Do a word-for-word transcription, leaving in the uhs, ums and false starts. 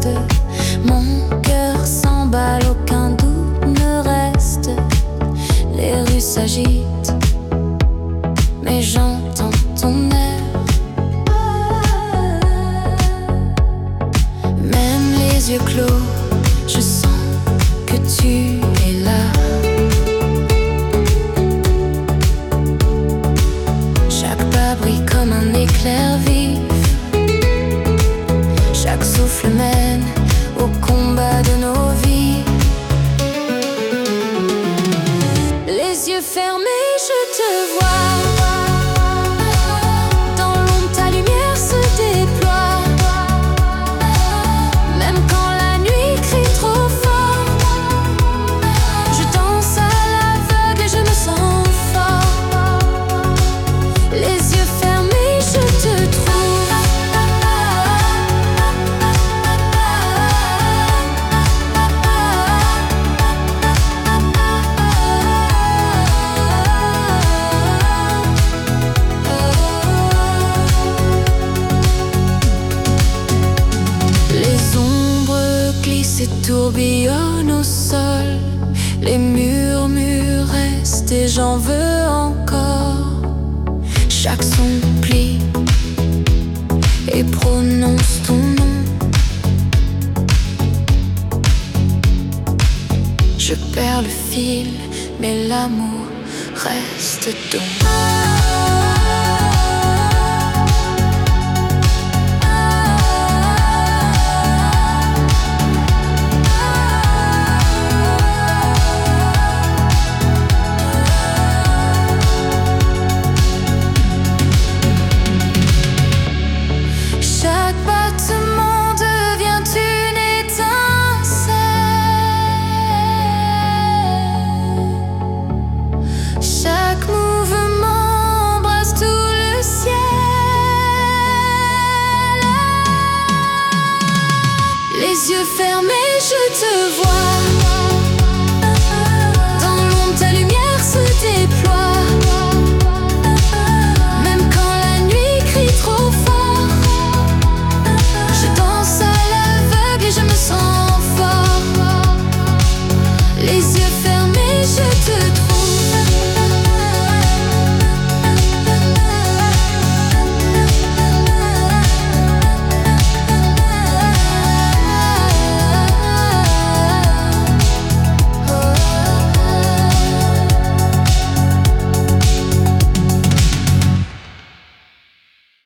reste. Mon cœur s'emballe, aucun doute ne reste. Les rues s'agitent, mais j'entends ton air. Même les yeux clos, je sens que tu es là. Chaque pas brille comme un éclair vif. Chaque souffle mène au combat de nos vies. Les yeux fermés, je te vois. Dans l'ombre, ta lumière se déploie. Même quand la nuit crie trop fort, je danse à l'aveugle et je me sens fort. Les yeux fermés, je te trouve. Les ombres glissent et tourbillonnent au sol. Les murmures restent et j'en veux encore. Chaque son plie et prononce ton nom. Je perds le fil, mais l'amour reste donc.